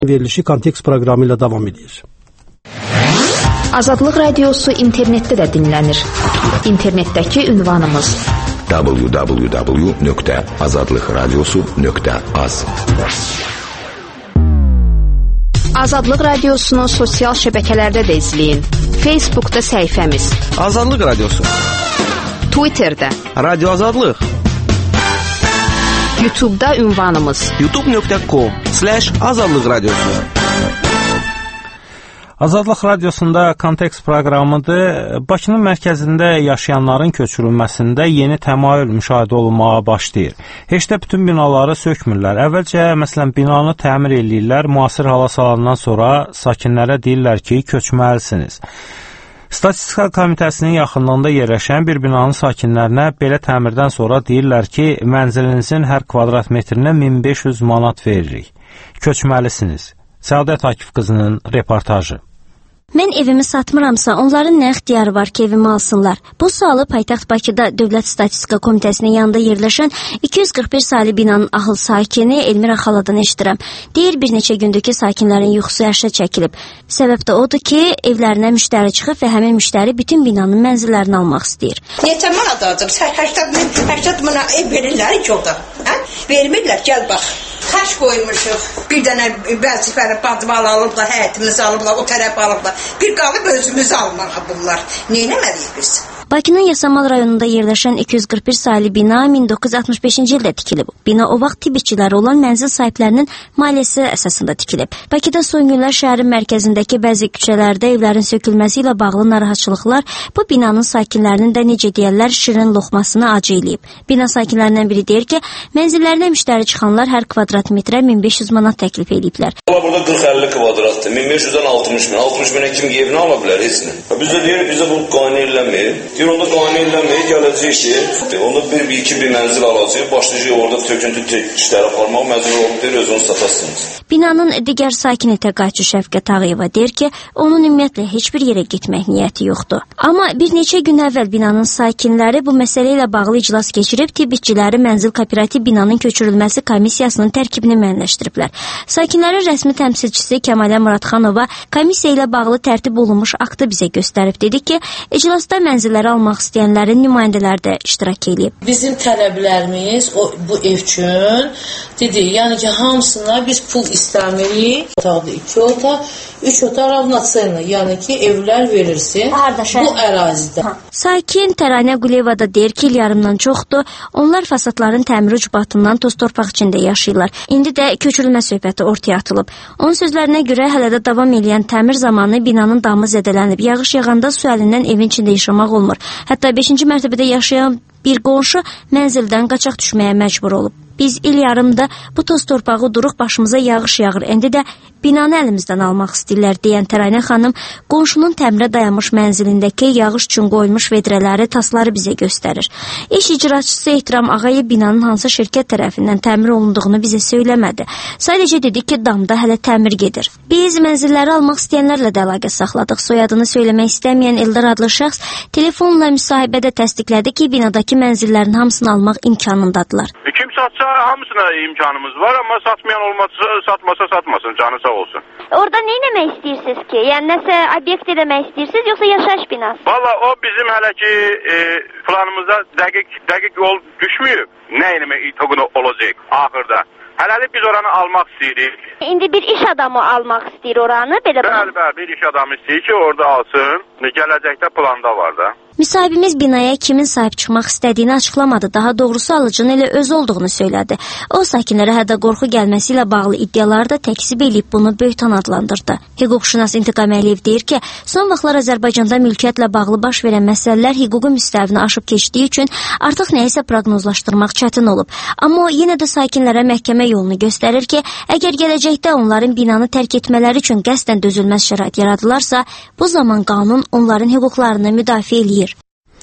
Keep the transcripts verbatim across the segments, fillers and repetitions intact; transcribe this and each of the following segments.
Verilişi Kontekst proqramı ilə davam edir. Azadlıq Radiosu internetdə də dinlənir. İnternetdəki ünvanımız w w w nöqtə azadlıq radiosu nöqtə az. Azadlıq Radiosunu sosial şəbəkələrdə də izləyin. Facebookda səhifəmiz Azadlıq Radiosu, Twitterdə Radio Azadlıq, YouTube'da ünvanımız youtube nöqtə com slash azadlıq radiosu. Azadlıq Radiosunda Kontekst proqramıdır. Bakının mərkəzində yaşayanların köçürülməsində yeni təmayül müşahidə olunmağa başlayır. Heç də bütün binaları sökmürlər. Əvvəlcə, məsələn, binanı təmir eləyirlər, müasir hala salandan sonra sakinlərə deyirlər ki, köçməlisiniz. Statistika Komitəsinin yaxınlığında yerləşən bir binanın sakinlərinə belə təmirdən sonra deyirlər ki, mənzilinizin hər kvadrat metrinə min beş yüz manat veririk. Köçməlisiniz. Səadət Akif qızının reportajı. Mən evimi satmıramsa, onların nə ixtiyarı var ki, evimi alsınlar? Bu sualı paytaxt Bakıda Dövlət Statistika Komitəsinin yanında yerləşən iki yüz qırx bir saylı binanın ahıl sakini Elmira xaladan eşidirəm. Deyir, bir neçə gündür ki, sakinlərin yuxusu yaşa çəkilib. Səbəb də odur ki, evlərinə müştəri çıxıb və həmin müştəri bütün binanın mənzillərini almaq istəyir. Neçə manat alacaq? səksən manat ev verirlər ki, orada. Vermirlər, gəl bax. Xəş qoymuşuq. Bir dənə vəzifəni badval alıblar, həyətimizi alıblar, o tərəf alıblar. Bir qalıb özümüzü almağa bunlar. Neynəməliyik biz? Bakının Yasamal rayonunda yerləşən iki yüz qırx bir saylı bina min doqquz yüz altmış beşinci ildə tikilib. Bina o vaxt tibb işçiləri olan mənzil sahiblərinin maliyyəsi əsasında tikilib. Bakıda son günlər şəhərin mərkəzindəki bəzi küçələrdə evlərin sökülməsi ilə bağlı narahatçılıqlar bu binanın sakinlərinin də necə deyərlər şirin loxmasını acı eləyib. Bina sakinlərindən biri deyir ki, mənzillərinə müştəri çıxanlar hər kvadrat metrə min beş yüz manat təklif ediblər. Burada qırx əlli kvadratdır. min beş yüzdən altmış min. altmış minə kim evini ala bilər heç nə? Biz də deyirik, bizə bu qane eləmir. Deyir, onda qane eləmir, gələcək ki, onda bir, bir, iki bir mənzil alacaq, başlayacaq orada töküntü işləri aparmaq, məcbur olub deyir, özünüz satasınız. Binanın digər sakini təqaüdçü Şəfqət Ağayeva deyir ki, onun ümumiyyətlə heç bir yerə getmək niyyəti yoxdur. Amma bir neçə gün əvvəl binanın sakinləri bu məsələ ilə bağlı iclas keçirib, tibb işçiləri mənzil kooperativ binanın köçürülməsi komissiyasının tərkibini müəyyənləşdiriblər. Sakinlərin rəsmi təmsilçisi Kəmalə Muradxanova komissiya ilə bağlı tərtib olunmuş aktı bizə göstərib. Dedi ki, iclasda mənzilləri almaq istəyənlərin nümayəndələri də iştirak edib. Bizim tələblərimiz o, bu ev üçün dedi, yəni ki, hamısına biz pul istəmirik. Otaqda iki otaq, üç otaq ravnocenni, yəni ki, evlər verilsin bu ərazidə. Ha. Sakin Təranə Quliyeva da deyir ki, il yarımdan çoxdur, onlar fasadların təmir ucbatından toz torpaq içində yaşayırlar. İndi də köçürülmə söhbəti ortaya atılıb. Onun sözlərinə görə hələ də davam edən təmir zamanı binanın damı zədələnib. Yağış yağanda su əlindən evin içində yaşamaq olmur. Hətta beşinci mərtəbədə yaşayan bir qonşu mənzildən qaçaq düşməyə məcbur olub. Biz il yarımda bu toz torpağı duruq başımıza yağış yağır. İndi də binanı əlimizdən almaq istəyirlər deyən Təranə xanım qonşunun təmirə dayanmış mənzilindəki yağış üçün qoyulmuş vedrələri, tasları bizə göstərir. İş icraçısı Ehtiram Ağayev binanın hansı şirkət tərəfindən təmir olunduğunu bizə söyləmədi. Sadəcə dedi ki, damda hələ təmir gedir. Biz mənzilləri almaq istəyənlərlə də əlaqə saxladıq. Soyadını söyləmək istəməyən Eldar adlı şəxs telefonla müsahibədə təsdiqlədi ki, binadakı mənzillərin hamısını almaq imkanındadılar. Kim satsa hamısına imkanımız var, amma satmayan olmasa, satmasa satmasın, canı sağ olsun. Orada nə etmək istəyirsiniz ki? Yəni nəsə obyekt eləmək istəyirsiniz, yoxsa yaşayış binası? Valla o bizim hələ ki e, planımıza dəqiq dəqiq yol düşməyib. Nə etmək olacaq axırda? Hələlik biz oranı almaq istəyirik. İndi bir iş adamı almaq istəyir oranı, belə mi? Bəli, bəli, bir iş adamı istəyir ki, orada alsın. Gələcəkdə planda var da. Müsahibimiz binaya kimin sahib çıxmaq istədiyini açıqlamadı. Daha doğrusu alıcının elə öz olduğunu söylədi. O, sakinlərə hədə qorxu gəlməsi ilə bağlı iddiaları da təkzib edib bunu böhtan adlandırdı. Hüquqşünas İntiqam Əliyev deyir ki, son vaxtlar Azərbaycanda mülkiyyətlə bağlı baş verən məsələlər hüquqi müstəvini aşıb keçdiyi üçün artıq nəyisə proqnozlaşdırmaq çətin olub. Amma o, yenə də sakinlərə məhkəmə yolunu göstərir ki, əgər gələcəkdə onların binanı tərk etmələri üçün qəsdən dözülməz şərait yaradılarsa, bu zaman qanun onların hüquqlarını müdafiə eləyir.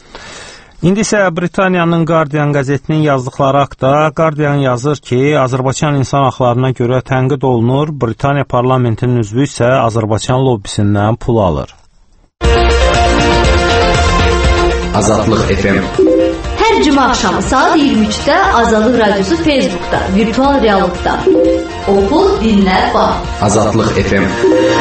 İndi isə Britaniyanın Guardian qəzetinin yazdıqları haqda Guardian yazır ki, Azərbaycan insan haqlarına görə tənqid olunur, Britaniya parlamentinin üzvü isə Azərbaycan lobbisindən pul alır. Azadlıq F M. Hər Hər cümə axşamı saat iyirmi üçdə Azadlıq Radiosu Facebookda, virtual reallıqda. Oxu, dinlə, bax. Azadlıq F M.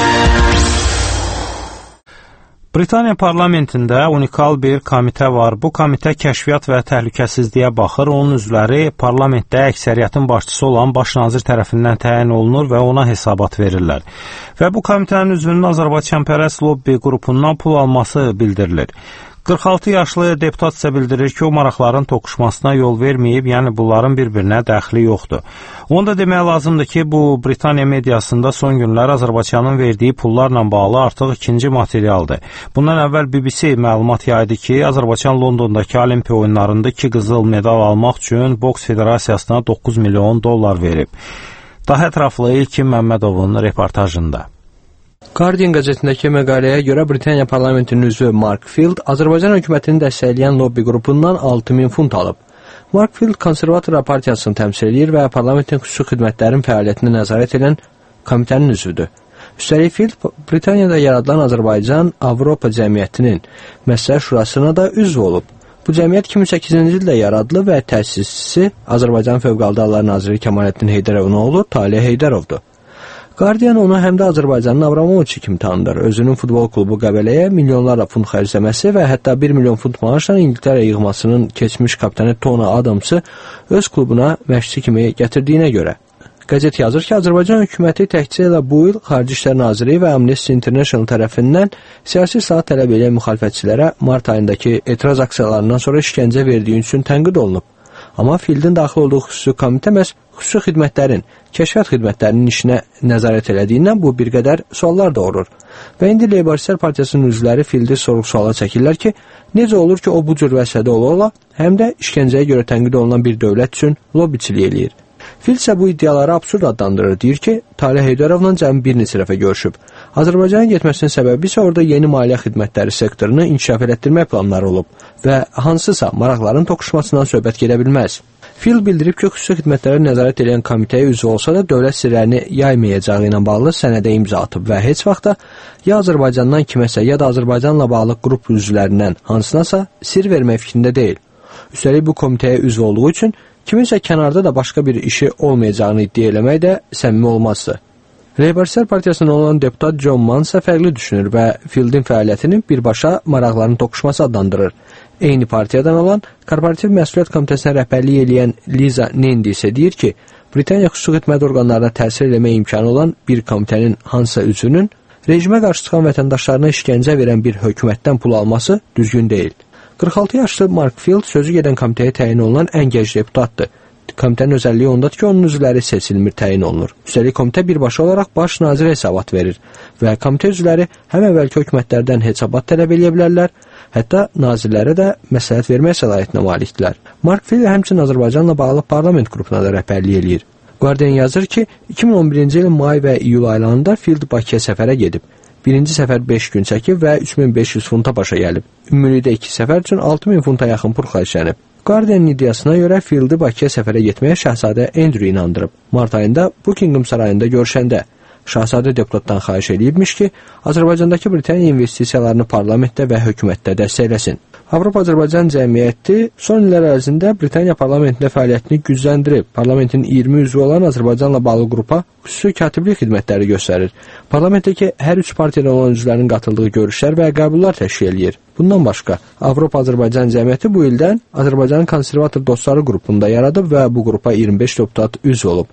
Britaniya parlamentində unikal bir komitə var. Bu komitə kəşfiyyat və təhlükəsizliyə baxır. Onun üzvləri parlamentdə əksəriyyətin başçısı olan baş nazir tərəfindən təyin olunur və ona hesabat verirlər. Və bu komitənin üzvünün Azərbaycanpərəst lobbi qrupundan pul alması bildirilir. qırx altı yaşlı deputat isə bildirir ki, o maraqların toqquşmasına yol verməyib, yəni bunların bir-birinə dəxli yoxdur. Onu da demək lazımdır ki, bu Britaniya mediasında son günlər Azərbaycanın verdiyi pullarla bağlı artıq ikinci materialdır. Bundan əvvəl B B C məlumat yaydı ki, Azərbaycan Londondakı Olimpiya oyunlarında iki qızıl medal almaq üçün Boks Federasiyasına doqquz milyon dollar verib. Daha ətraflı İlkin Məmmədovun reportajında. Guardian qəzetindəki məqaləyə görə Britaniya parlamentinin üzvü Mark Field Azərbaycan hökumətini dəstəkləyən lobbi qrupundan altı min funt alıb. Mark Field konservator partiyasını təmsil edir və parlamentin xüsusi xidmətlərin fəaliyyətinə nəzarət edən komitənin üzvüdür. Üstəlik Field Britaniyada yaradılan Azərbaycan Avropa Cəmiyyətinin Məsləhət Şurasına da üzv olub. Bu cəmiyyət iki min səkkizinci ildə yaradılıb və təsisçisi Azərbaycan Fövqəladə Hallar Naziri Kəmaləddin Heydərovun oğlu Talih Heydərovdur. Guardian onu həm də Azərbaycanın Abramoviçi kimi tanıdır. Özünün futbol klubu Qəbələyə milyonlarla funt xərcləməsi və hətta bir milyon funt maaşla İngiltərə yığmasının keçmiş kapitanı Tony Adamsı öz klubuna məşqçi kimi gətirdiyinə görə. Qəzet yazır ki, Azərbaycan hökuməti təkcə ilə bu il Xarici İşlər Naziri və Amnesty International tərəfindən siyasi saat tələb edən müxalifətçilərə mart ayındakı etiraz aksiyalarından sonra işgəncə verdiyi üçün tənqid olunub. Amma Fieldin daxil olduğu xüsusi komitə məhz xüsusi xidmətlərin, kəşfiyyat xidmətlərinin işinə nəzarət elədiyindən bu bir qədər suallar doğurur. Və indi Labour Partiyasının üzvləri Fieldi sorğu-suala çəkirlər ki, necə olur ki, o bu cür vəsədə ola-ola, həm də işgəncəyə görə tənqid olunan bir dövlət üçün lobbiçilik eləyir. Field isə bu iddiaları absurd adlandırır, deyir ki, Talih Heydərovla cəmi bir neçə dəfə görüşüb. Azərbaycana getməsinin səbəbi isə orada yeni maliyyə xidmətləri sektorunu inkişaf elətdirmək planları olub və hansısa maraqların toqquşmasından söhbət gedə bilməz. Field bildirib ki, xüsusi xidmətlərə nəzarət edən komitəyə üzv olsa da dövlət sirlərini yaymayacağı ilə bağlı sənədə imza atıb və heç vaxt da ya Azərbaycandan kiməsə, ya da Azərbaycanla bağlı qrup üzvlərindən hansınasa sir vermək fikrində deyil. Üstəlik bu komitəyə üzv olduğu üçün kiminsə kənarda da başqa bir işi olmayacağını iddia eləmək də səmimi olmazdı. Labour Partiyasının olan deputat John Mann isə fərqli düşünür və Fieldin fəaliyyətini birbaşa maraqların toqquşması adlandırır. Eyni partiyadan olan Korporativ Məsuliyyət Komitəsinə rəhbərlik edən Liza Nendi isə deyir ki, Britaniya xüsusi xidmət orqanlarına təsir eləmək imkanı olan bir komitənin hansısa üzvünün rejimə qarşı çıxan vətəndaşlarına işgəncə verən bir hökumətdən pul alması düzgün deyil. qırx altı yaşlı Mark Field sözü gedən komitəyə təyin olunan ən gənc deputatdır. Komitənin özəlliyi ondadır ki, onun üzvləri seçilmir, təyin olunur. Üstəlik komitə birbaşa olaraq baş nazirə hesabat verir və komitə üzvləri həm əvvəlki hökumətlərdən hesabat tələb edə bilərlər, hətta nazirlərə də məsləhət vermək səlahiyyətinə malikdirlər. Mark Field həmçinin Azərbaycanla bağlı parlament qrupuna da rəhbərlik eləyir. Guardian yazır ki, iki min on birinci ilin may və iyul aylarında Field Bakıya səfərə gedib. Birinci səfər beş gün çəkib və üç min beş yüz funta başa gəlib. Ümumilikdə iki səfər üçün altı min funta yaxın pul xərclənib. Guardian'ın iddiasına görə Field'i Bakıya səfərə getməyə Şahzadə Andrew inandırıb. Mart ayında Buckingham sarayında görüşəndə Şahzadə deputatdan xahiş edibmiş ki, Azərbaycandakı Britaniya investisiyalarını parlamentdə və hökumətdə dəstəkləsin. Avropa-Azərbaycan cəmiyyəti son illər ərzində Britaniya parlamentində fəaliyyətini gücləndirib. Parlamentin iyirmi üzvü olan Azərbaycanla bağlı qrupa xüsusi katiblik xidmətləri göstərir. Parlamentdəki hər üç partiyadan olan üzvlərin qatıldığı görüşlər və qəbullar təşkil edir. Bundan başqa, Avropa-Azərbaycan cəmiyyəti bu ildən Azərbaycanın konservator dostları qrupunda yaradıb və bu qrupa iyirmi beş deputat üzv olub.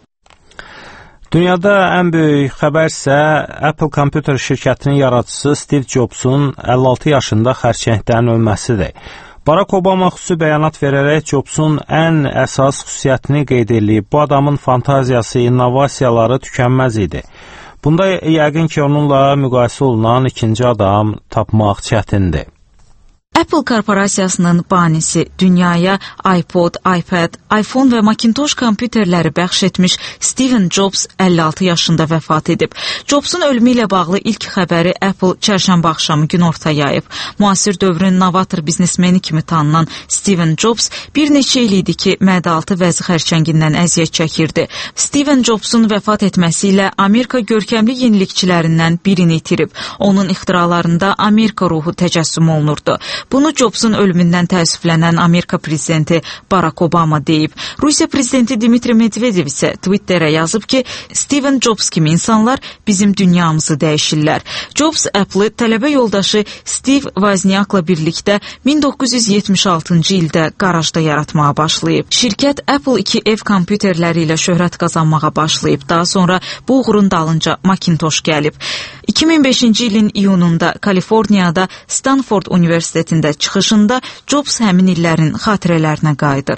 Dünyada ən böyük xəbər isə Apple kompüter şirkətinin yaradıcısı Steve Jobsun əlli altı yaşında xərçəngdən ölməsidir. Barack Obama xüsusi bəyanat verərək Jobsun ən əsas xüsusiyyətini qeyd edib. Bu adamın fantaziyası, innovasiyaları tükənməz idi. Bunda yəqin ki, onunla müqayisə olunan ikinci adam tapmaq çətindir. Apple korporasiyasının banisi dünyaya iPod, iPad, iPhone və Macintosh kompüterləri bəxş etmiş Steven Jobs əlli altı yaşında vəfat edib. Jobsun ölümü ilə bağlı ilk xəbəri Apple çərşənbə axşamı günorta yayıb. Müasir dövrün novator biznesmeni kimi tanınan Steven Jobs bir neçə il idi ki, mədə-altı vəzi xərçəngindən əziyyət çəkirdi. Steven Jobsun vəfat etməsi ilə Amerika görkəmli yenilikçilərindən birini itirib. Onun ixtiralarında Amerika ruhu təcəssüm olunurdu. Bunu Jobsun ölümündən təəssüflənən Amerika prezidenti Barack Obama deyib. Rusiya prezidenti Dmitri Medvedev isə Twitterə yazıb ki, Steven Jobs kimi insanlar bizim dünyamızı dəyişirlər. Jobs Apple-ı tələbə yoldaşı Steve Wozniak'la birlikdə min doqquz yüz yetmiş altıncı ildə qarajda yaratmağa başlayıb. Şirkət Apple iki ev kompüterləri ilə şöhrət qazanmağa başlayıb. Daha sonra bu uğurun dalınca Macintosh gəlib. iki min beşinci ilin iyununda Kaliforniyada Stanford Universitetində çıxışında Jobs həmin illərin xatirələrinə qayıdır.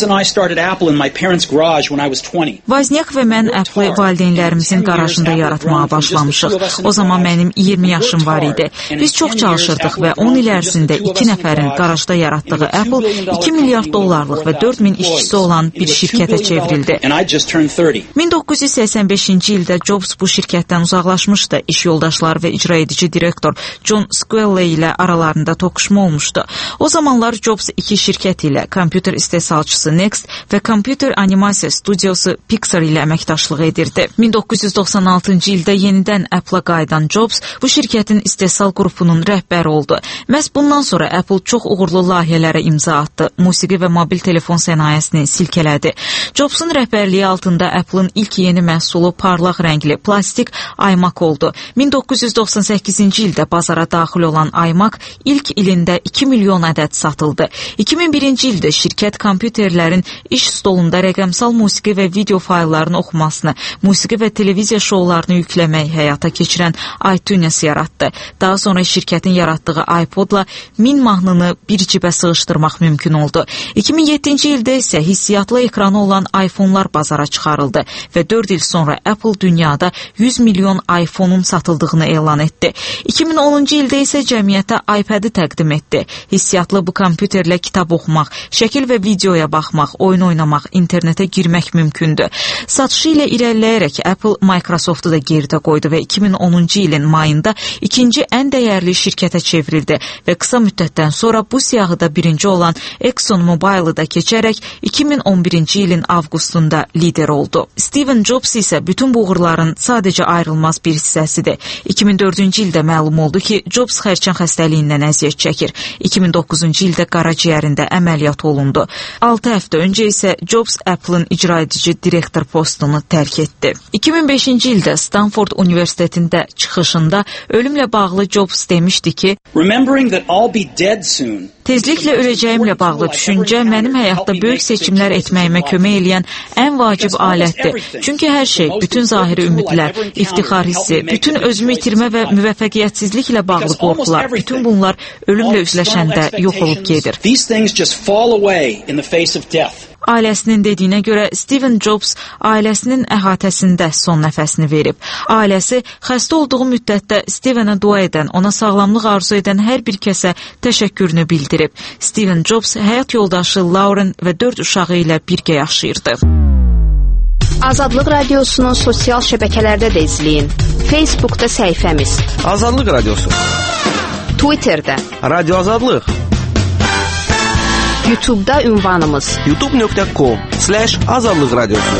Wozniak və mən Apple-ı valideynlərimizin qarajında yaratmağa başlamışıq. O zaman mənim iyirmi yaşım var idi. Biz çox çalışırdıq və on il ərzində iki nəfərin qarajda yaratdığı Apple iki milyard dollarlıq və dörd min işçisi olan bir şirkətə çevrildi. min doqquz yüz səksən beşinci ildə Jobs bu şirkətdən uzaqlaşmışdı. İş yoldaşları və icra edici direktor John Squelley ilə aralarında toqquşma olmuşdu. O zamanlar Jobs iki şirkət ilə kompüter istehsalçısı Next və kompüter animasiya studiosu Pixar ilə əməkdaşlıq edirdi. min doqquz yüz doxsan altıncı ildə yenidən Apple-a qayıdan Jobs bu şirkətin istehsal qrupunun rəhbəri oldu. Məhz bundan sonra Apple çox uğurlu layihələrə imza atdı. Musiqi və mobil telefon sənayesini silkələdi. Jobsun rəhbərliyi altında Apple-ın ilk yeni məhsulu parlaq rəngli plastik iMac oldu. min doqquz yüz doxsan səkkizinci ildə bazara daxil olan iMac ilk ilində iki milyon ədəd satıldı. iki min birinci ildə şirkət kompüterlərin iş stolunda rəqəmsal musiqi və video fayllarını oxumasını, musiqi və televiziya şoularını yükləmək həyata keçirən iTunes yaratdı. Daha sonra şirkətin yaratdığı iPod-la min mahnını bir cibə sığışdırmaq mümkün oldu. iki min yeddinci ildə isə hissiyatlı ekranı olan iPhone-lar bazara çıxarıldı və dörd il sonra Apple dünyada yüz milyon iPhone-un satıldığını elan etdi. iki min onuncu ildə isə cəmiyyətə iPad-i təqdim etdi. Hissiyatlı bu kompüterlə kitab oxumaq, şəkil və videoya baxmaq, oyun oynamaq, internetə girmək mümkündür. Satışı ilə irəliləyərək Apple Microsoft-u da geridə qoydu və iki min onuncu ilin mayında ikinci ən dəyərli şirkətə çevrildi və qısa müddətdən sonra bu siyahıda birinci olan Exxon Mobil-ı da keçərək iki min on birinci ilin avqustunda lider oldu. Steven Jobs isə bütün bu uğurların sadəcə ayrılmaz bir hissəsidir. iki min dördüncü ildə məlum oldu ki, Jobs xərçəng xəstəliyindən əziyyət çəkir. iki min doqquzuncu ildə qaraciyərində əməliyyat olundu. altı həftə öncə isə Jobs Apple-ın icra edici direktor postunu tərk etdi. iki min beşinci ildə Stanford Universitetində çıxışında ölümlə bağlı Jobs demişdi ki, tezliklə öləcəyimlə bağlı düşüncə mənim həyatda böyük seçimlər etməyimə kömək eləyən ən vacib alətdir. Çünki hər şey, bütün zahiri ümidlər, iftixar hissi, bütün özümü itirmə və müvəffəqiyyətsizliklə bağlı qorxular, bütün bunlar ölümlə üzləşəndə yox olub gedir. Ailəsinin dediyinə görə Steven Jobs ailəsinin əhatəsində son nəfəsini verib. Ailəsi xəstə olduğu müddətdə Stevenə dua edən, ona sağlamlıq arzu edən hər bir kəsə təşəkkürünü bildirib. Steven Jobs həyat yoldaşı Lauren və dörd uşağı ilə birgə yaşayırdı. Azadlıq Radiosu'nun sosial şəbəkələrdə də izləyin. Facebook'da səhifəmiz Azadlıq Radiosu, Twitter'da Radio Azadlıq, YouTube'da ünvanımız youtube nöqtə com slash azadlıq radiosu.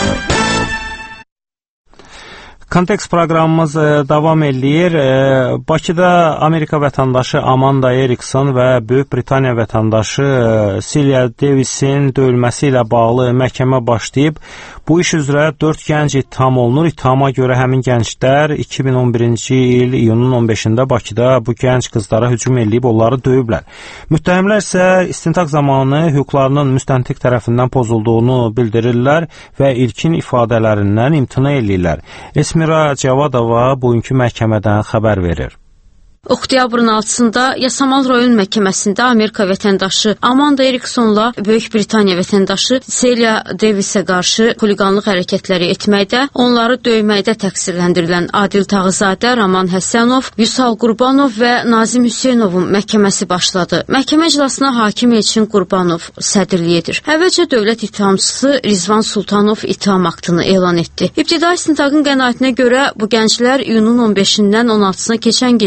Kontekst proqramımız davam eləyir. Bakıda Amerika vətəndaşı Amanda Erickson və Böyük Britaniya vətəndaşı Celia Davisin döyülməsi ilə bağlı məhkəmə başlayıb. Bu iş üzrə dörd gənc ittiham olunur. İttihama görə həmin gənclər iki min on birinci il iyunun on beşində Bakıda bu gənc qızlara hücum eləyib, onları döyüblər. Müttəhimlər isə istintaq zamanı hüquqlarının müstəntiq tərəfindən pozulduğunu bildirirlər və ilkin ifadələrindən imtina eləyirlər. Esmira Cavadova bugünkü məhkəmədən xəbər verir. Oktyabrın altısında Yasamal rayon məhkəməsində Amerika vətəndaşı Amanda Ericksonla Böyük Britaniya vətəndaşı Celia Davisə qarşı xuliqanlıq hərəkətləri etməkdə, onları döyməkdə təqsirləndirilən Adil Tağızadə, Raman Həsənov, Vüsal Qurbanov və Nazim Hüseynovun məhkəməsi başladı. Məhkəmə iclasına hakim Elçin Qurbanov sədrlik edir. Əvvəlcə dövlət ittihamçısı Rizvan Sultanov ittiham aktını elan etdi. İbtidai istintaqın qənaətinə görə bu gənclər iyunun on beşindən on altısına keçən gecə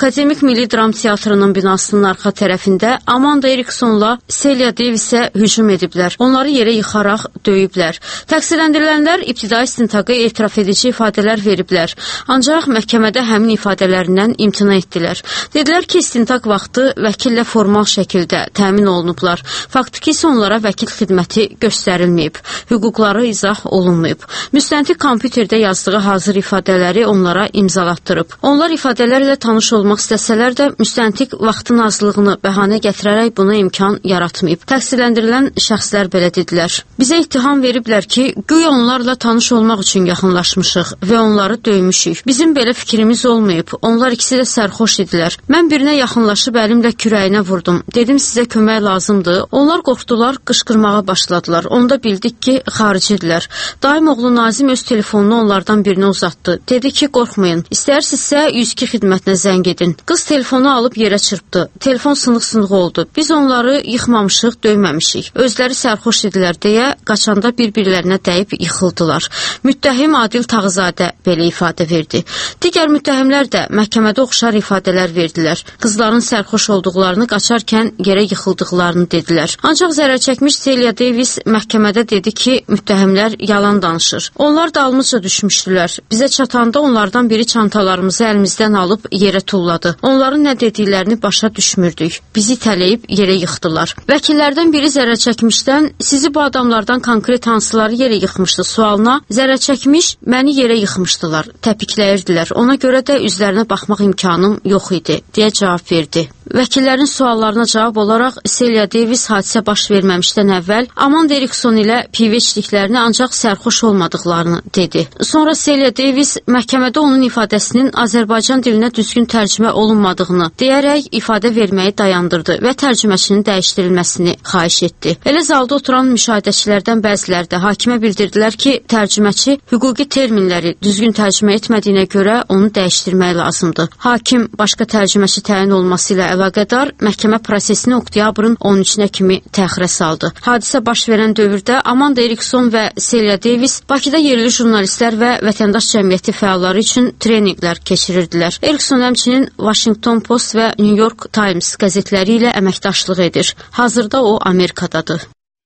Akademik Milli Dram Teatrının binasının arxa tərəfində Amanda Eriksonla Celia Davisə hücum ediblər. Onları yerə yıxaraq döyüblər. Təqsirləndirilənlər ibtidai istintaqa etiraf edici ifadələr veriblər. Ancaq məhkəmədə həmin ifadələrindən imtina etdilər. Dedilər ki, istintaq vaxtı vəkillə formal şəkildə təmin olunublar. Faktiki isə onlara vəkil xidməti göstərilməyib. Hüquqları izah olunmayıb. Müstəntiq kompüterdə yazdığı hazır ifadələri onlara imzalatdırıb. Onlar ifadələrlə tanış olmaq istəsələr də müstəntiq vaxtın azlığını bəhanə gətirərək buna imkan yaratmayıb. Təqsirləndirilən şəxslər belə dedilər. Bizə ittiham veriblər ki, güya onlarla tanış olmaq üçün yaxınlaşmışıq və onları döymüşük. Bizim belə fikrimiz olmayıb. Onlar ikisi də sərxoş idilər. Mən birinə yaxınlaşıb əlimlə kürəyinə vurdum. Dedim, sizə kömək lazımdır. Onlar qorxdular, qışqırmağa başladılar. Onda bildik ki, xaricidirlər. Daim oğlu Nazim öz telefonunu onlardan birinə uzatdı. Dedi ki, qorxmayın. İstəyirsinizsə yüz iki xidmətinə zəng edin. Qız telefonu alıb yerə çırpdı. Telefon sınıq-sınıq oldu. Biz onları yıxmamışıq, döyməmişik. Özləri sərxoş idilər deyə qaçanda bir-birlərinə dəyib yıxıldılar. Müttəhim Adil Tağızadə belə ifadə verdi. Digər müttəhimlər də məhkəmədə oxşar ifadələr verdilər. Qızların sərxoş olduqlarını, qaçarkən yerə yıxıldıqlarını dedilər. Ancaq zərər çəkmiş Celia Davis məhkəmədə dedi ki, müttəhimlər yalan danışır. Onlar dalımızca düşmüşdülər. Bizə çatanda onlardan biri çantalarımızı əlimizdən alıb yerə tulladı. Onların nə dediklərini başa düşmürdük. Bizi itələyib yerə yıxdılar. Vəkillərdən biri zərər çəkmişdən sizi bu adamlardan konkret hansıları yerə yıxmışdı sualına zərər çəkmiş məni yerə yıxmışdılar. Təpikləyirdilər. Ona görə də üzlərinə baxmaq imkanım yox idi deyə cavab verdi. Vəkillərin suallarına cavab olaraq Celia Davis hadisə baş verməmişdən əvvəl Amanda Erikson ilə pivə içdiklərini, ancaq sərxoş olmadıqlarını dedi. Sonra Celia Davis məhkəmədə onun ifadəsinin Azərbaycan dilinə düzgün tərcümə olunmadığını deyərək ifadə verməyi dayandırdı və tərcüməçinin dəyişdirilməsini xahiş etdi. Elə zalda oturan müşahidəçilərdən bəziləri də hakimə bildirdilər ki, tərcüməçi hüquqi terminləri düzgün tərcümə etmədiyinə görə onu dəyişdirmək lazımdır. Hakim başqa tərcüməçi təyin olması ilə əlaqədar məhkəmə prosesini oktyabrın on üçünə kimi təxirə saldı. Hadisə baş verən dövrdə Amanda Erikson və Celia Davis Bakıda yerli jurnalistlər və vətəndaş cəmiyyəti fəalları üçün treninqlər keçirirdilər. Erikson həmçinin Washington Post və New York Times qəzetləri ilə əməkdaşlıq edir. Hazırda o Amerikadadır.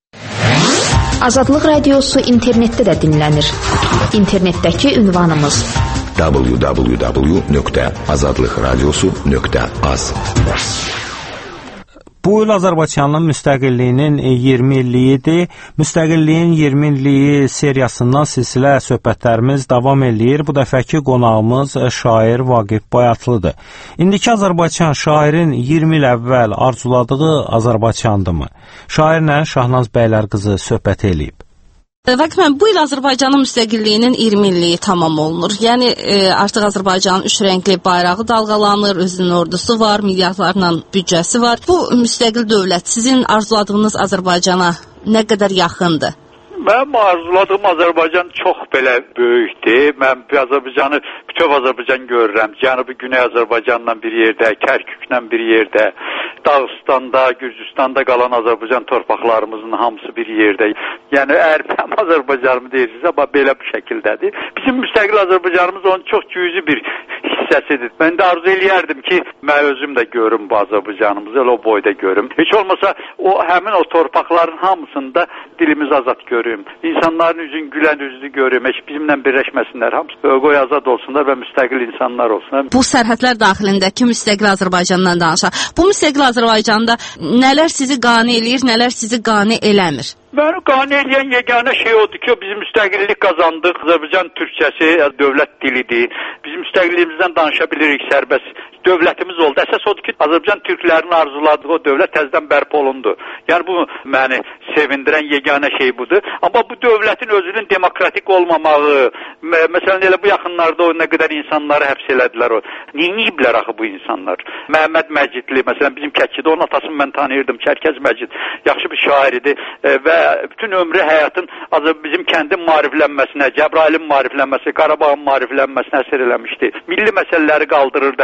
Azadlıq Radiosu internetdə də dinlənir. İnternetdəki ünvanımız w w w nöqtə azadlıq radiosu nöqtə az. Bu il Azərbaycanın müstəqilliyinin iyirmi illiyidir. Müstəqilliyin iyirmi illiyi seriyasından silsilə söhbətlərimiz davam eləyir. Bu dəfəki qonağımız şair Vaqif Bayatlıdır. İndiki Azərbaycan şairin iyirmi il əvvəl arzuladığı Azərbaycandırmı? Şairlə Şahnaz Bəylərqızı söhbət eləyib. Vaqif müəllim, bu il Azərbaycanın müstəqilliyinin iyirmi illiyi tamam olunur. Yəni e, artıq Azərbaycanın üç rəngli bayrağı dalğalanır, özünün ordusu var, milyardlarla büdcəsi var. Bu müstəqil dövlət sizin arzuladığınız Azərbaycana nə qədər yaxındır? Mənim arzuladığım Azərbaycan çox belə böyükdür. Mən Azərbaycanı, bütöv Azərbaycan görürəm. Cənubi Güney Azərbaycanla bir yerdə, Kərküklə bir yerdə, Dağıstanda, Gürcüstanda qalan Azərbaycan torpaqlarımızın hamısı bir yerdə. Yəni, əgər mənim Azərbaycanımı deyirsinizsə, belə bu şəkildədir. Bizim müstəqil Azərbaycanımız onun çox cüzi bir hissəsidir. Mən də arzu eləyərdim ki, mən özüm də görüm bu Azərbaycanımızı, elə o boyda görüm. Heç olmasa, o həmin o torpaqların hamısında dilimiz azad görüm. İnsanların üzün gülən üzünü görüm. Heç bizimlə birləşməsinlər. Hamısı qoy azad olsunlar və müstəqil insanlar olsunlar. Bu sərhədlər daxilindəki müstəqil Azərbaycandan danışaq. Bu müstəqil Azərbaycanda nələr sizi qane eləyir, nələr sizi qane eləmir? Məni qane eləyən yeganə şey odur ki, biz müstəqillik qazandıq. Azərbaycan türkçəsi dövlət dilidir. Biz müstəqilliyimizdən danışa bilirik, sərbəst dövlətimiz oldu. Əsas odur ki, Azərbaycan türklərinin arzuladığı o dövlət təzədən bərpa olundu. Yəni bu məni sevindirən yeganə şey budur. Amma bu dövlətin özünün demokratik olmamağı, məsələn elə bu yaxınlarda o nə qədər insanları həbs elədilər o. Neyiblər axı bu insanlar? Məhəmməd Məcidli, məsələn bizim Kəkidə, onun atasını mən tanıyırdım, Çərkəz Məcid. Yaxşı bir şair idi və bütün ömrü həyatın bizim kəndin maariflənməsinə, Cəbrailin maariflənməsi, Qarabağın maariflənməsinə əsər eləmişdi. Milli məsələləri qaldırırdı həmişə.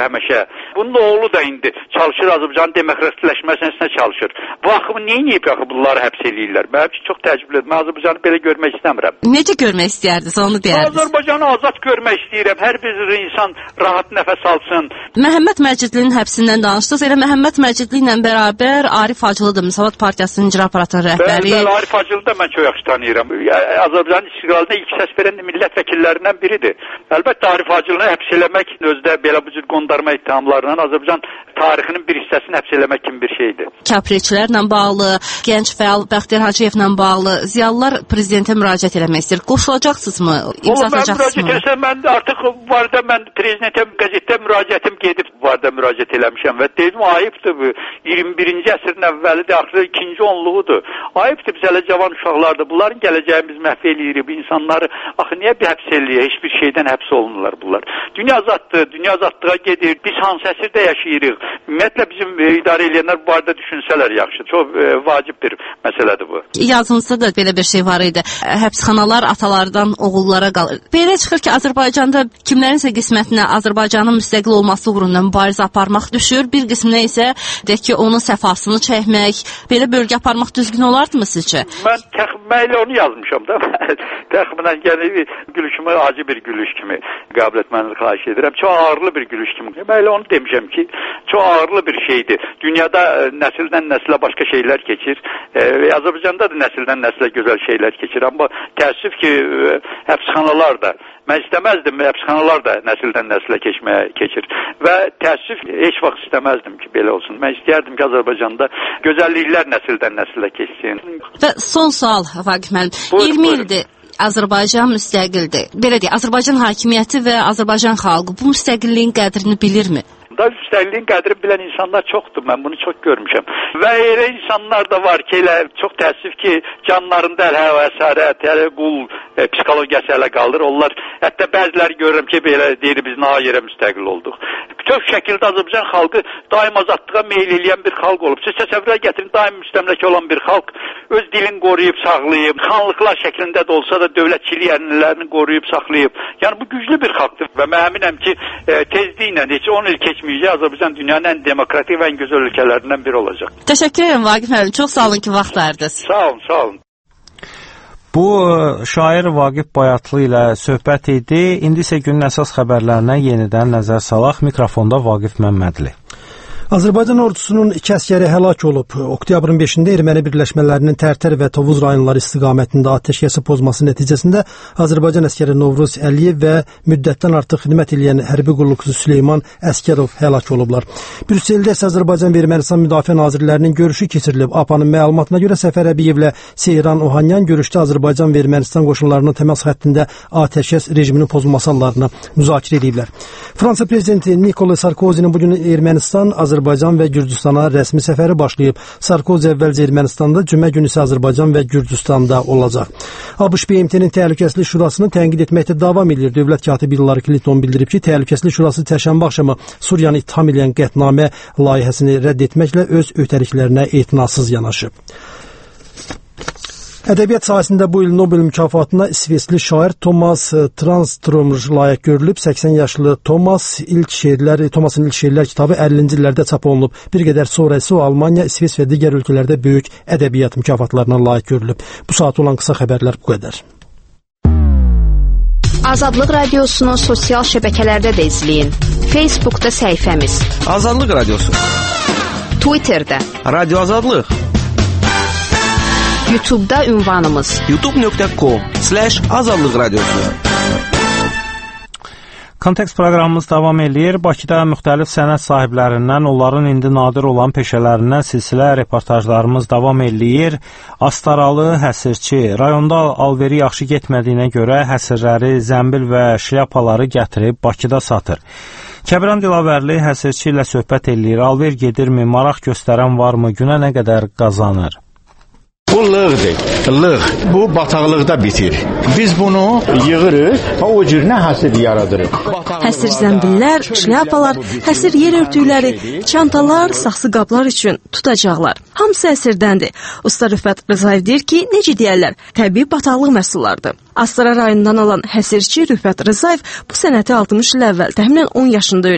Bunun oğlu da indi çalışır, Azərbaycanın demokratikləşməsinə çalışır. Bu axımı niyə niyə axı bunları həbs eləyirlər? Mənim üçün çox təəccüblüdür. Mən Azərbaycanı belə görmək istəmirəm. Necə görmək istərdiniz, onu deyərdiniz? Azərbaycanı azad görmək istəyirəm. Hər bir insan rahat nəfəs alsın. Məhəmməd Məcidlinin həbsindən danışdınız. Elə Məhəmməd Məcidli ilə bərabər Arif Hacılı da Müsavat Partiyasının icra aparatının rəhbəri. Bəli, Arif Hacılı da mən çox yaxşı tanıyıram. Azərbaycanın istiqlalına ilk səs verən millət vəkillərindən biridir. Əlbəttə Arif Hacılını həbs eləmək özdə belə bu cür qondarma ittihamlarla Azərbaycan tarixinin bir hissəsini həbs eləmək kimi bir şeydir. Kəpirçilərlə bağlı, gənc fəal Bəxtiyar Hacıyevlə bağlı ziyalılar prezidentə müraciət eləmək istəyir. Qoşulacaqsınızmı? İmza atacaqsınızmı? Mən müraciət etsəm, mən artıq bu arada mən prezidentə qəzetdə müraciətim gedib bu arada müraciət eləmişəm və dedim ayıbdır bu. iyirmi birinci əsrin əvvəlidir, axırı ikinci onluğudur. Ayıbdır biz hələ cavan uşaqlardır. Bunların gələcəyini biz məhv eləyirik. Bu insanları axı niyə bir həbs eləyir? Heç bir şeydən həbs olunurlar bunlar. Dünya azaddır, dünya azadlığa gedir. Biz hansı əsrdə yaşayırıq? Ümumiyyətlə bizim e, idarə edənlər bu arada düşünsələr yaxşı. Çox e, vacib bir məsələdir bu. Yazınızda da belə bir şey var idi. Həbsxanalar atalardan oğullara qalır. Belə çıxır ki, Azərbaycanda kimlərinsə qismətinə Azərbaycanın müstəqil olması uğrunda mübarizə aparmaq düşür. Bir qisminə isə deyək ki, onun səfasını çəkmək, belə bölgə aparmaq düzgün olardımı sizcə? Mən təxminən onu yazmışam da. Təxminən yəni gülüşümü acı bir gülüş kimi qəbul etməni xahiş edirəm. Çox ağırlı bir gülüş kimi. Mən elə onu demişəm ki, çox ağırlı bir şeydir. Dünyada nəsildən nəslə başqa şeylər keçir. E, Azərbaycanda da nəsildən nəslə gözəl şeylər keçir. Amma təəssüf ki, həbsxanalar da, mən istəməzdim, həbsxanalar da nəsildən nəslə keçməyə keçir. Və təəssüf heç vaxt istəməzdim ki, belə olsun. Mən istəyərdim ki, Azərbaycanda gözəlliklər nəsildən nəslə keçsin. Və son sual, Vaqif müəllim. iyirmi ildir Azərbaycan müstəqildir. Belə deyək, Azərbaycan hakimiyyəti və Azərbaycan xalqı bu müstəqilliyin qədrini bilirmi? Da üstəliyin qədrini bilən insanlar çoxdur. Mən bunu çox görmüşəm. Və elə insanlar da var ki, elə çox təəssüf ki, canlarında əl həvəsarət, əl qul e, psixologiyası ələ qalır. Onlar, hətta bəziləri görürəm ki, belə deyir, biz naha yerə müstəqil olduq. Bütün şəkildə Azərbaycan xalqı daim azadlığa meyil eləyən bir xalq olub. Siz təsəvvürə gətirin, daim müstəmləkə olan bir xalq öz dilini qoruyub, saxlayıb, xanlıqlar şəklində də olsa da dövlətçilik ənənələrini qoruyub, saxlayıb. Yəni bu güclü bir xalqdır və mən əminəm ki, e, tezliklə, heç on il keçməyəcək, Azərbaycan dünyanın ən demokratik və ən gözəl ölkələrindən biri olacaq. Təşəkkür edirəm Vaqif müəllim. Çox sağ olun ki, vaxt verdiniz. Sağ olun, sağ olun. Bu şair Vaqif Bayatlı ilə söhbət idi. İndi isə günün əsas xəbərlərinə yenidən nəzər salaq. Mikrofonda Vaqif Məmmədli. Azərbaycan ordusunun iki əsgəri həlak olub. Oktyabrın beşində erməni birləşmələrinin Tərtər və Tovuz rayonları istiqamətində atəşkəsi pozması nəticəsində Azərbaycan əsgəri Novruz Əliyev və müddətdən artıq xidmət edən hərbi qulluqçu Süleyman Əskərov həlak olublar. Brüsseldə isə Azərbaycan və Ermənistan Müdafiə Nazirlərinin görüşü keçirilib. A P A-nın məlumatına görə Səfər Əbiyevlə Seyran Ohanyan görüşdə Azərbaycan və Ermənistan qoşunlarının təmas xəttində atəşkəs rejiminin pozulması hallarını müzakirə ediblər. Fransa prezidenti Nicolas Sarkozinin bugün Ermənistan, Azərbaycan və Gürcüstana rəsmi səfəri başlayıb. Sarkozi əvvəlcə Ermənistanda, cümə günü isə Azərbaycan və Gürcüstanda olacaq. ABŞ B M T-nin Təhlükəsizlik Şurasını tənqid etməkdə davam edir. Dövlət katibi Hillary Clinton bildirib ki, Təhlükəsizlik Şurası çərşənbə axşamı Suriyanı ittiham edən qətnamə layihəsini rədd etməklə öz öhdəliklərinə etinasız yanaşıb. Ədəbiyyat sahəsində bu il Nobel mükafatına İsveçli şair Thomas Tranströmer layiq görülüb. səksən yaşlı Thomas ilk şeirlər, Thomasın ilk şeirlər kitabı əllinci illərdə çap olunub. Bir qədər sonra isə o Almaniya, İsveç və digər ölkələrdə böyük ədəbiyyat mükafatlarına layiq görülüb. Bu saat olan qısa xəbərlər bu qədər. Azadlıq Radiosunu sosial şəbəkələrdə də izləyin. Facebookda səhifəmiz Azadlıq Radiosu, Twitterdə Radio Azadlıq, YouTube'da ünvanımız youtube nöqtə com slash azadlıq radiosu. Kontekst proqramımız davam edir. Bakıda müxtəlif sənət sahiblərindən, onların indi nadir olan peşələrindən silsilə reportajlarımız davam edir. Astaralı həsirçi rayonda alveri yaxşı getmədiyinə görə həsirləri, zəmbil və şlyapaları gətirib Bakıda satır. Kəbran Dilavərli həsirçi ilə söhbət edir. Alver gedirmi, maraq göstərən varmı, günə nə qədər qazanır? Bu lığdır, lığ. Bu bataqlıqda bitir. Biz bunu yığırıq, o cür nə həsir yaradırıq. Həsir zəmbillər, şlyapalar, həsir yer örtükləri, çantalar, saxsı qablar üçün tutacaqlar. Hamısı həsirdəndir. Usta Rüfət Rızayev deyir ki, necə deyərlər, təbii bataqlıq məhsullardır. Astara rayonundan olan həsirçi Rüfət Rızayev bu sənəti altmış il əvvəl təxminən on yaşında öyrənib.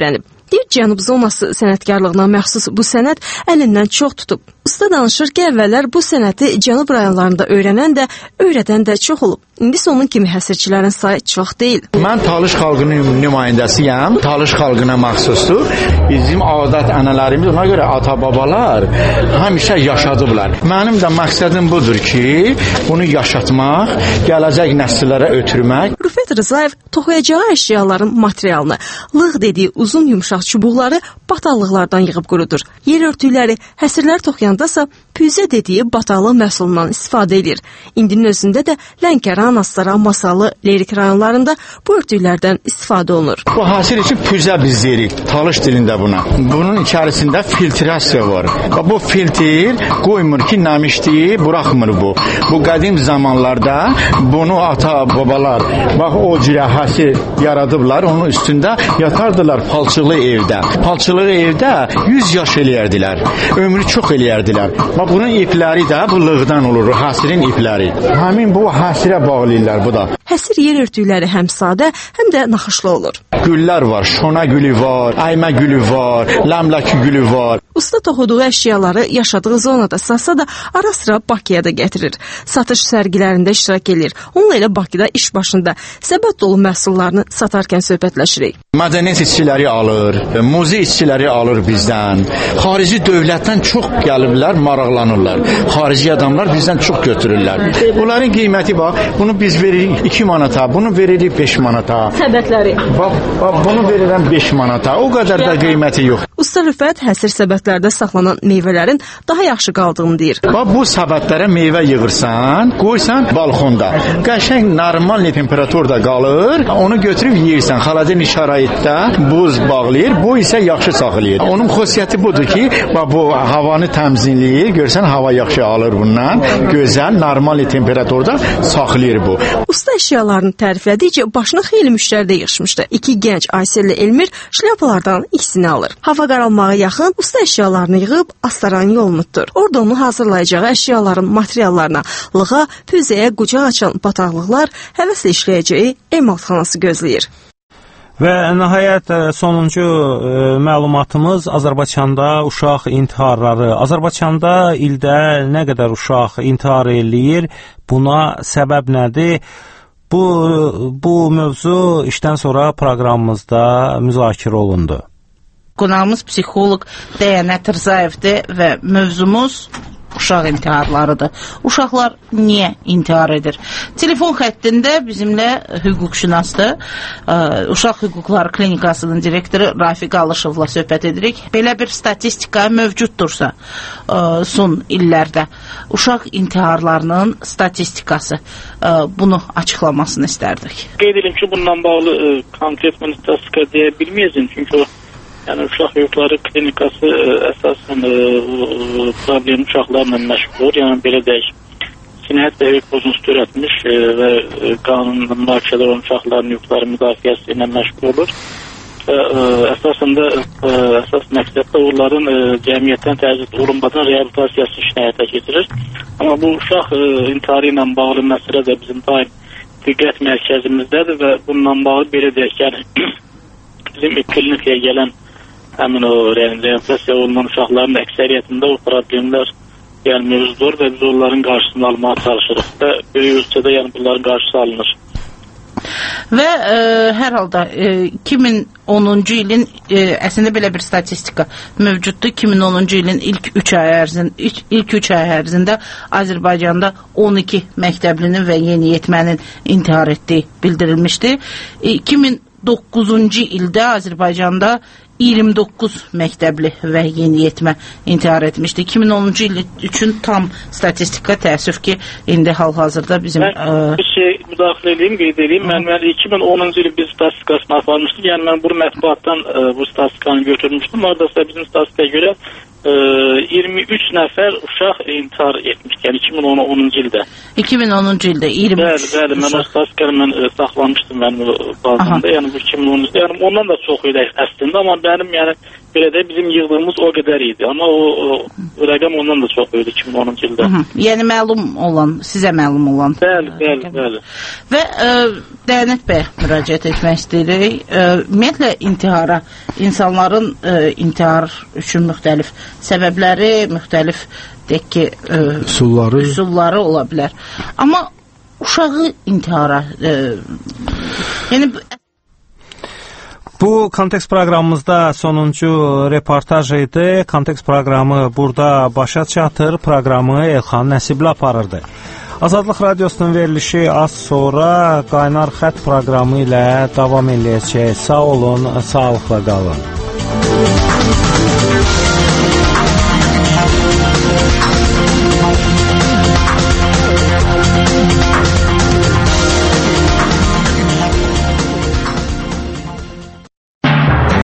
Deyir, Cənub zonası sənətkarlığına məxsus bu sənət əlindən çox tutub. Usta danışır ki, əvvəllər bu sənəti Cənub rayonlarında öyrənən də, öyrədən də çox olub. İndi onun kimi həsirçilərin sayı çox deyil. Mən Talış xalqının nümayəndəsiyəm. Talış xalqına məxsusdur. Bizim adət ənənələrimiz, ona görə ata-babalar həmişə yaşadıblar. Mənim də məqsədim budur ki, bunu yaşatmaq, gələcək nəsillərə ötürmək. Rüfət Rzayev toxuyacağı əşyaların materialını, lığ dediyi uzun yumşaq çubuqları bataqlıqlardan yığıb qurudur. Yer örtükləri, həsirlər toxuyandasa püzə dediyi bataqlıq məhsulundan istifadə edir. İndinin özündə də Lənkəran, Astara, Masalı, Lerik rayonlarında bu örtüklərdən istifadə olunur. Bu həsir üçün püzə biz deyirik, Talış dilində buna. Bunun içərisində filtrasiya var. Bu filtr qoymur ki, nəmişliyi buraxmır bu. Bu qədim zamanlarda bunu ata-babalar bax o cürə həsir yaradıblar, onun üstündə yatardılar palçıqlı evdə. Palçıqlı evdə yüz yaş eləyərdilər, ömrü çox eləyərdilər. Bax bunun ipləri də bu lığdan olur, həsirin ipləri. Həmin bu həsirə bağlayırlar bu da. Həsir yer örtükləri həm sadə, həm də naxışlı olur. Güllər var, şona gülü var, əymə gülü var, ləmləki gülü var. Usta toxuduğu əşyaları yaşadığı zonada satsa da ara-sıra Bakıya da gətirir. Satış sərgilərində iştirak edir. Onunla elə Bakıda iş başında səbət dolu məhsullarını satarkən söhbətləşirik. Mədəniyyət işçiləri alır, muzey işçiləri alır bizdən. Xarici dövlətdən çox gəliblər, maraqlanırlar. Xarici adamlar bizdən çox götürürlər. Bunların qiyməti bax, bunu biz veririk iki manata, bunu veririk beş manata. Səbətləri. Bax, bax bunu verirəm beş manata. O qədər də qiyməti yox. Usta Rüfət həsir səbətlərdə saxlanan meyvələrin daha yaxşı qaldığını deyir. Bax bu səbətlərə meyvə yığırsan, qoysan balkonda. Qəşəng normal temperaturda qalır. Onu götürüb yeyirsən. Xaladen şəraitdə buz bağlayır. Bu isə yaxşı saxlayır. Onun xüsusiyyəti budur ki, bax bu havanı təmizləyir. Görsən hava yaxşı alır bundan. Gözəl, normal temperaturda saxlayır bu. Usta əşyalarını təriflədikcə başına xeyli müştəri də yığışmışdı. İki gənc Aysel ilə Elmir şlyapalardan ikisini alır. Hava qaralmağa yaxın usta əşyalarını yığıb Astaranın yolunu tutur. Orada onu hazırlayacağı əşyaların materiallarına, lığa, püzəyə qucaq açan bataqlıqlar, həvəslə işləyəcəyi emalxanası gözləyir. Və nəhayət sonuncu e, məlumatımız Azərbaycanda uşaq intiharları. Azərbaycanda ildə nə qədər uşaq intihar eləyir, buna səbəb nədir? Bu, bu mövzu işdən sonra proqramımızda müzakirə olundu. Qonağımız psixoloq Dəyanət Rzayevdir və mövzumuz uşaq intiharlarıdır. Uşaqlar niyə intihar edir? Telefon xəttində bizimlə hüquqşünasdır. Uşaq Hüquqları Klinikasının direktoru Rafiq Alışovla söhbət edirik. Belə bir statistika mövcuddursa son illərdə uşaq intiharlarının statistikası, bunu açıqlamasını istərdik. Qeyd edim ki, bundan bağlı konkret statistika deyə bilməyəcəm, çünki o yəni uşaq hüquqları klinikası əsasən problem uşaqlarla məşğul, yəni belə deyək, cinayət və hüquq pozuntusu törətmiş və qanunla mühafizədə olan uşaqların hüquqları müdafiəsi ilə məşğul olur. Əsasən də əsas məqsəd də onların cəmiyyətdən təzyiq olunmadan reabilitasiyası işini həyata keçirir. Amma bu uşaq intiharı ilə bağlı məsələ də bizim daim diqqət mərkəzimizdədir və bununla bağlı belə deyək, yəni bizim klinikaya gələn həmin o reabilitasiya olunan uşaqların əksəriyyətində o problemlər yəni mövzudur və biz onların qarşısını almağa çalışırıq və böyük ölçüdə yəni bunların qarşısı alınır. Və e, hər halda e, iki min onuncu ilin e, əslində belə bir statistika mövcuddur. iki min onuncu ilin ilk üç ay ərzində ilk, ilk üç ay ərzində Azərbaycanda on iki məktəblinin və yeniyetmənin intihar etdiyi bildirilmişdi. E, iki min doqquzuncu ildə Azərbaycanda iyirmi doqquz məktəbli və yeniyetmə intihar etmişdi. iki min onuncu il üçün tam statistika təəssüf ki, indi hal-hazırda bizim... Mən ə... bir şey müdaxilə edeyim, qeyd edeyim. Mən, mən iki min onuncu il biz statistikasını aparmışdıq. Yəni mən bu mətbuatdan ə, bu statistikanı götürmüşdüm. Oradasa bizim statistikaya görə e, iyirmi üç nəfər uşaq intihar etmişdi. Yəni iki min onuncu ildə. iki min onuncu ildə iyirmi üç. Bəli, bəli, mən o statistikəni mən e, saxlamışdım mənim bazamda. Yəni bu iki min onuncu. Yəni ondan da çox idi əslində, amma mənim yəni belə də bizim yığdığımız o qədər idi. Amma o, o rəqəm ondan da çox idi iki min onuncu ildə. Hı -hı. Yəni məlum olan, sizə məlum olan. Bəli, bəli, bəli. Və e, Dəyanət bəy müraciət etmək istəyirik. E, ümumiyyətlə intihara, insanların e, intihar üçün müxtəlif səbəbləri, müxtəlif deyək ki, e, üsulları. üsulları ola bilər. Amma uşağı intihara e, yəni Bu Kontekst proqramımızda sonuncu reportaj idi. Kontekst proqramı burada başa çatır. Proqramı Elxan Nəsibli aparırdı. Azadlıq Radiosunun verilişi az sonra Qaynar Xətt proqramı ilə davam edəcək. Sağ olun, sağlıqla qalın.